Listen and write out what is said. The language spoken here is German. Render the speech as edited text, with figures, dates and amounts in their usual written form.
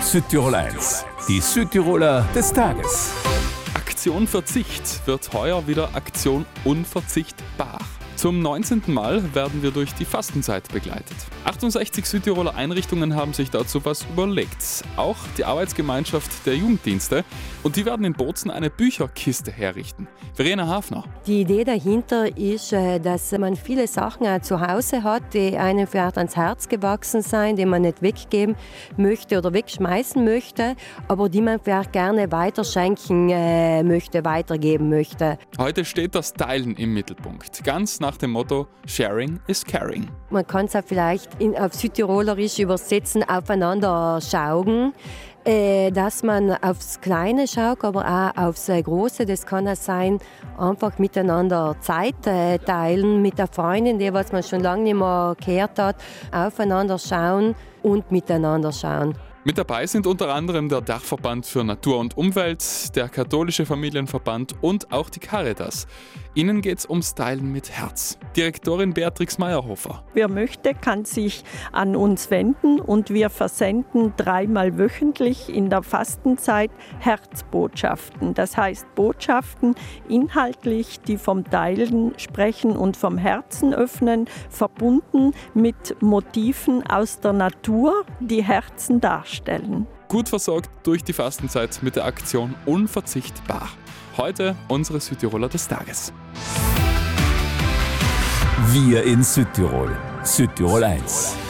Südtirol 1, die Südtiroler des Tages. Aktion Verzicht wird heuer wieder Aktion Unverzichtbar. Zum 19. Mal werden wir durch die Fastenzeit begleitet. 68 Südtiroler Einrichtungen haben sich dazu was überlegt. Auch die Arbeitsgemeinschaft der Jugenddienste. Und die werden in Bozen eine Bücherkiste herrichten. Verena Hafner. Die Idee dahinter ist, dass man viele Sachen auch zu Hause hat, die einem vielleicht ans Herz gewachsen sind, die man nicht weggeben möchte oder wegschmeißen möchte, aber die man vielleicht gerne weiterschenken möchte, weitergeben möchte. Heute steht das Teilen im Mittelpunkt. Ganz nach dem Motto Sharing is Caring. Man kann es auch vielleicht auf Südtirolerisch übersetzen, aufeinander schauen. Dass man aufs Kleine schaut, aber auch aufs Große. Das kann auch sein, einfach miteinander Zeit teilen mit der Freundin, die was man schon lange nicht mehr gehört hat. Aufeinander schauen und miteinander schauen. Mit dabei sind unter anderem der Dachverband für Natur und Umwelt, der Katholische Familienverband und auch die Caritas. Ihnen geht es ums Teilen mit Herz. Direktorin Beatrix Meyerhofer. Wer möchte, kann sich an uns wenden und wir versenden 3-mal wöchentlich in der Fastenzeit Herzbotschaften. Das heißt Botschaften inhaltlich, die vom Teilen sprechen und vom Herzen öffnen, verbunden mit Motiven aus der Natur, die Herzen darstellen. Gut versorgt durch die Fastenzeit mit der Aktion Unverzichtbar. Heute unsere Südtiroler des Tages. Wir in Südtirol. Südtirol 1.